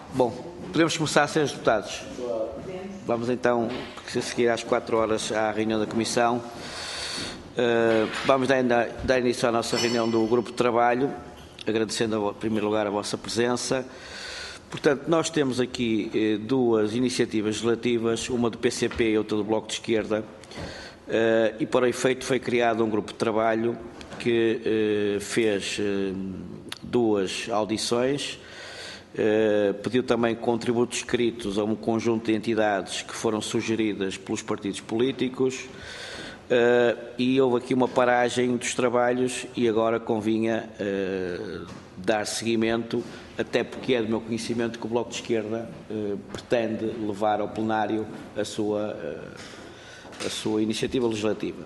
Bom, podemos começar, senhores deputados. Vamos então, a seguir às 4 horas à reunião da Comissão. Vamos dar início à nossa reunião do Grupo de Trabalho, agradecendo em primeiro lugar a vossa presença. Portanto, nós temos aqui duas iniciativas legislativas, uma do PCP e outra do Bloco de Esquerda, e para o efeito foi criado um grupo de trabalho que fez duas audições, pediu também contributos escritos a um conjunto de entidades que foram sugeridas pelos partidos políticos, e houve aqui uma paragem dos trabalhos e agora convinha dar seguimento, até porque é do meu conhecimento que o Bloco de Esquerda pretende levar ao plenário a sua iniciativa legislativa.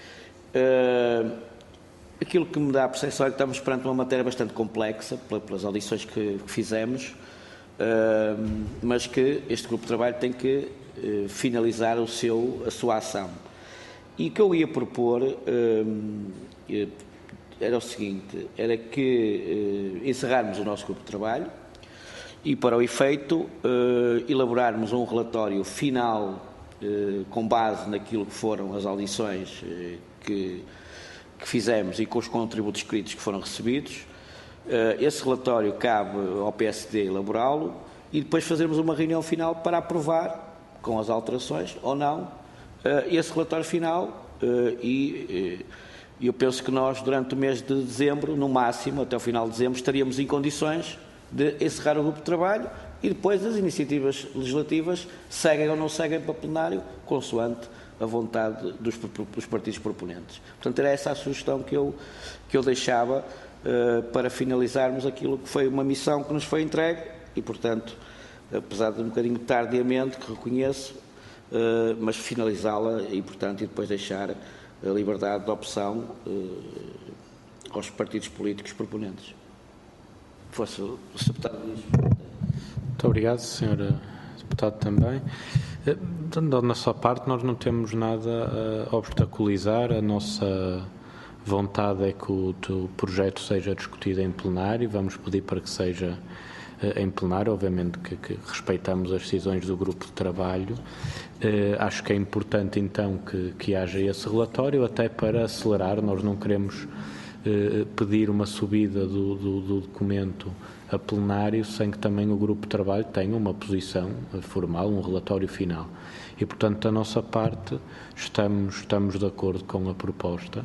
Aquilo que me dá a percepção é que estamos perante uma matéria bastante complexa, pelas audições que fizemos, mas que este grupo de trabalho tem que finalizar a sua ação. E o que eu ia propor era o seguinte, era que encerrarmos o nosso grupo de trabalho e, para o efeito, elaborarmos um relatório final com base naquilo que foram as audições que fizemos e com os contributos escritos que foram recebidos. Esse relatório cabe ao PSD elaborá-lo e depois fazermos uma reunião final para aprovar, com as alterações ou não, esse relatório final, e eu penso que nós, durante o mês de dezembro, no máximo, até o final de dezembro, estaríamos em condições de encerrar o grupo de trabalho e depois as iniciativas legislativas seguem ou não seguem para o plenário, consoante a vontade dos partidos proponentes. Portanto, era essa a sugestão que eu deixava para finalizarmos aquilo que foi uma missão que nos foi entregue e, portanto, apesar de um bocadinho tardiamente, que reconheço, mas finalizá-la e, portanto, e depois deixar a liberdade de opção aos partidos políticos proponentes. Fosse o deputado Luís. Muito obrigado, Sr. Deputado, também. Da nossa parte, nós não temos nada a obstaculizar. A nossa vontade é que o projeto seja discutido em plenário. Vamos pedir para que seja em plenário. Obviamente que respeitamos as decisões do grupo de trabalho. Acho que é importante, então, que haja esse relatório, até para acelerar. Nós não queremos pedir uma subida do documento a plenário sem que também o grupo de trabalho tenha uma posição formal, um relatório final. E, portanto, da nossa parte, estamos de acordo com a proposta.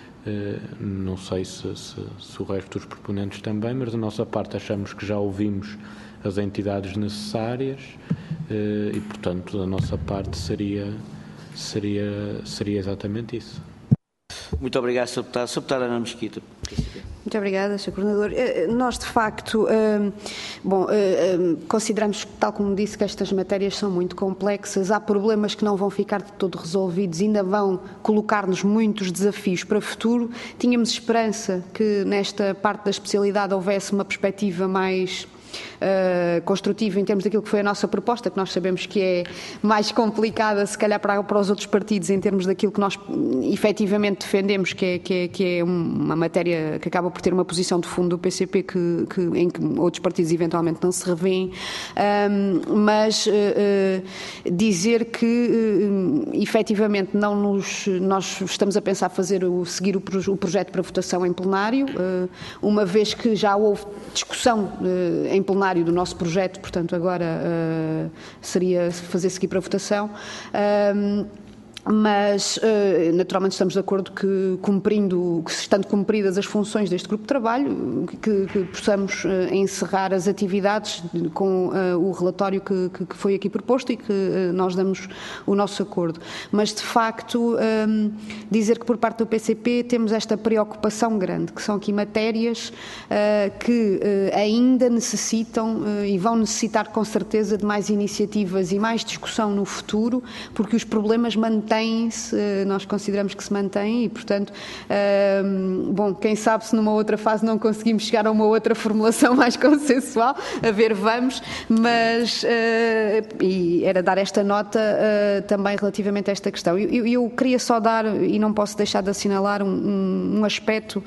Não sei se o resto dos proponentes também, mas da nossa parte achamos que já ouvimos as entidades necessárias e, portanto, da nossa parte seria exatamente isso. Muito obrigado, Sr. Deputado. Sr. Deputado Ana Mesquita. Muito obrigada, Sr. Coordenador. Nós, de facto, consideramos, tal como disse, que estas matérias são muito complexas, há problemas que não vão ficar de todo resolvidos, ainda vão colocar-nos muitos desafios para o futuro. Tínhamos esperança que nesta parte da especialidade houvesse uma perspectiva mais construtivo em termos daquilo que foi a nossa proposta, que nós sabemos que é mais complicada, se calhar, para os outros partidos, em termos daquilo que nós efetivamente defendemos, que é uma matéria que acaba por ter uma posição de fundo do PCP em que outros partidos eventualmente não se revêem, mas dizer que efetivamente nós estamos a pensar seguir o projeto para votação em plenário, uma vez que já houve discussão em plenário do nosso projeto, portanto agora seria fazer seguir para a votação. Mas, naturalmente, estamos de acordo que, estando cumpridas as funções deste grupo de trabalho, que possamos encerrar as atividades com o relatório que foi aqui proposto e que nós damos o nosso acordo. Mas, de facto, dizer que por parte do PCP temos esta preocupação grande, que são aqui matérias que ainda necessitam e vão necessitar com certeza de mais iniciativas e mais discussão no futuro, porque os problemas mantêm mantém-se, nós consideramos que se mantém e, portanto, bom, quem sabe se numa outra fase não conseguimos chegar a uma outra formulação mais consensual, a ver, vamos, mas e era dar esta nota também relativamente a esta questão. Eu queria só dar, e não posso deixar de assinalar um aspecto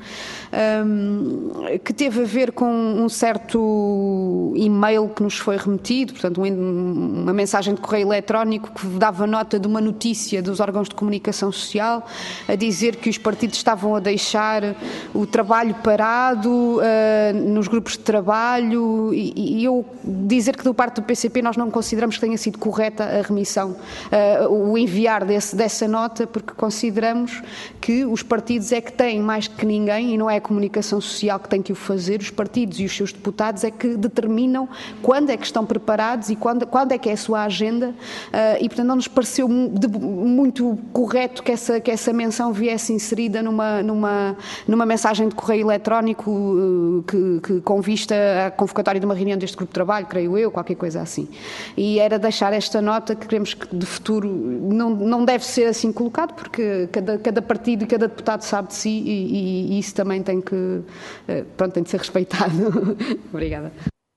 que teve a ver com um certo e-mail que nos foi remetido, portanto uma mensagem de correio eletrónico que dava nota de uma notícia dos órgãos de comunicação social a dizer que os partidos estavam a deixar o trabalho parado nos grupos de trabalho e eu dizer que do parte do PCP nós não consideramos que tenha sido correta a remissão, o enviar dessa nota, porque consideramos que os partidos é que têm mais que ninguém, e não é a comunicação social que tem que o fazer, os partidos e os seus deputados é que determinam quando é que estão preparados e quando é que é a sua agenda, e portanto não nos pareceu muito correto que essa menção viesse inserida numa mensagem de correio eletrónico que com vista à convocatória de uma reunião deste grupo de trabalho, creio eu, qualquer coisa assim. E era deixar esta nota que queremos que de futuro não deve ser assim colocado, porque cada partido e cada deputado sabe de si e isso também tem de ser respeitado. Obrigada.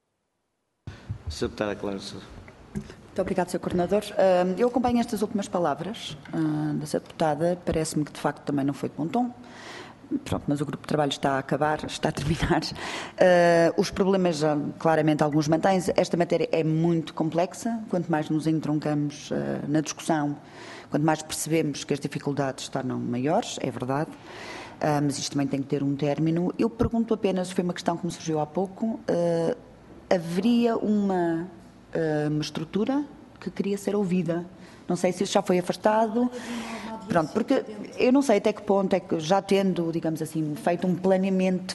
Sr. Deputada Clara. Muito obrigada, Sr. Coordenador. Eu acompanho estas últimas palavras da Sra. Deputada. Parece-me que, de facto, também não foi de bom tom. Pronto, mas o grupo de trabalho está a terminar. Os problemas, claramente, alguns mantêm-se. Esta matéria é muito complexa. Quanto mais nos entroncamos na discussão, quanto mais percebemos que as dificuldades tornam maiores, é verdade. Mas isto também tem que ter um término. Eu pergunto apenas, foi uma questão que me surgiu há pouco, haveria uma estrutura que queria ser ouvida. Não sei se isso já foi afastado. Pronto, porque eu não sei até que ponto é que, já tendo, digamos assim, feito um planeamento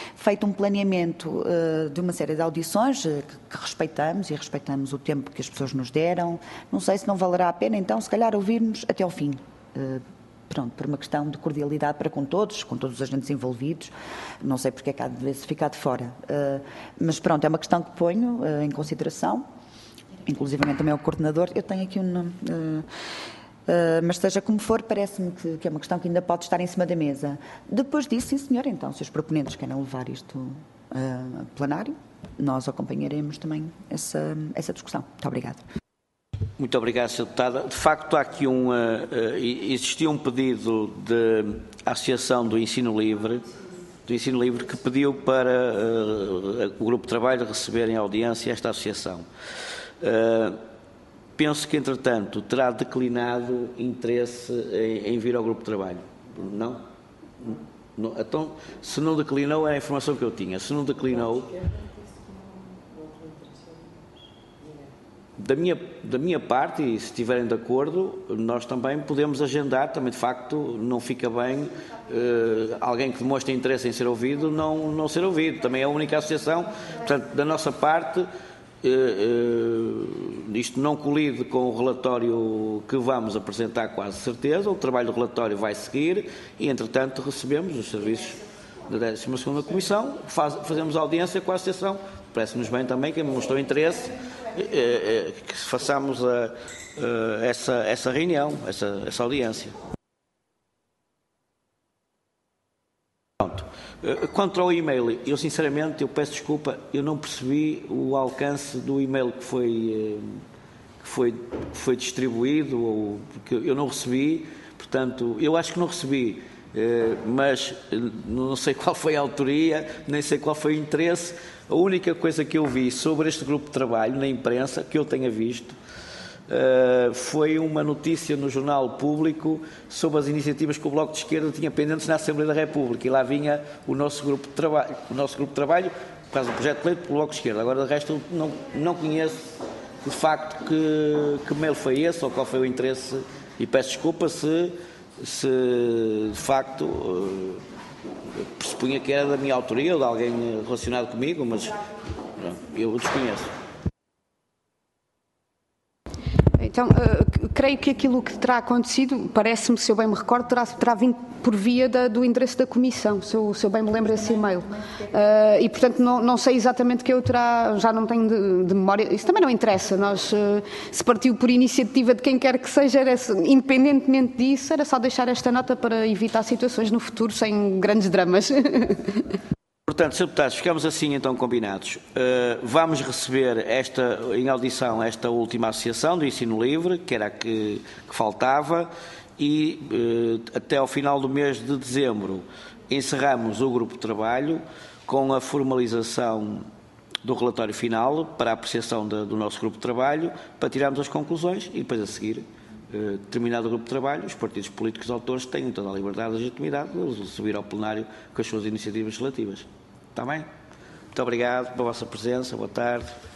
de uma série de audições que respeitamos e respeitamos o tempo que as pessoas nos deram, não sei se não valerá a pena então se calhar ouvirmos até ao fim, pronto, por uma questão de cordialidade para com todos os agentes envolvidos, não sei porque é que há de se ficar de fora, mas pronto, é uma questão que ponho em consideração, inclusivamente também ao coordenador. Eu tenho aqui mas seja como for, parece-me que é uma questão que ainda pode estar em cima da mesa. Depois disso, sim senhor, então, se os proponentes querem levar isto a plenário, nós acompanharemos também essa discussão. Muito obrigada. Muito obrigado, Sra. Deputada. De facto, há aqui existia um pedido da Associação do Ensino Livre que pediu para o Grupo de Trabalho receber em audiência esta associação. Penso que, entretanto, terá declinado interesse em vir ao Grupo de Trabalho. Não? Então, se não declinou, é a informação que eu tinha. Se não declinou, da minha parte, e se estiverem de acordo, nós também podemos agendar. Também, de facto, não fica bem alguém que demonstre interesse em ser ouvido não ser ouvido. Também é a única associação. Portanto, da nossa parte, isto não colide com o relatório que vamos apresentar, quase certeza. O trabalho do relatório vai seguir e, entretanto, recebemos os serviços da 12ª Comissão, fazemos audiência com a associação. Parece-nos bem também que demonstrou interesse que façamos essa reunião, essa audiência. Pronto. Quanto ao e-mail, eu sinceramente, peço desculpa, eu não percebi o alcance do e-mail que foi distribuído, porque eu não recebi, portanto, eu acho que não recebi, mas não sei qual foi a autoria, nem sei qual foi o interesse. A única coisa que eu vi sobre este grupo de trabalho na imprensa, que eu tenha visto, foi uma notícia no Jornal Público sobre as iniciativas que o Bloco de Esquerda tinha pendentes na Assembleia da República, e lá vinha o nosso grupo de trabalho, por causa do projeto de lei do Bloco de Esquerda. Agora, de resto, eu não conheço de facto que mail foi esse ou qual foi o interesse, e peço desculpa se de facto pressupunha que era da minha autoria ou de alguém relacionado comigo, mas eu desconheço. Então, creio que aquilo que terá acontecido, parece-me, se eu bem me recordo, terá vindo por via do endereço da Comissão, se eu bem me lembro esse e-mail. E, portanto, não sei exatamente que eu terá, já não tenho de memória, isso também não interessa, se partiu por iniciativa de quem quer que seja, independentemente disso, era só deixar esta nota para evitar situações no futuro sem grandes dramas. Portanto, Sr. Deputados, ficamos assim então combinados. Vamos receber em audição esta última associação do ensino livre, que era a que faltava, e até ao final do mês de dezembro encerramos o grupo de trabalho com a formalização do relatório final para a apreciação do nosso grupo de trabalho, para tirarmos as conclusões e depois a seguir, terminado o grupo de trabalho, os partidos políticos autores têm toda a liberdade e legitimidade de subir ao plenário com as suas iniciativas relativas. Está bem? Muito obrigado pela vossa presença. Boa tarde.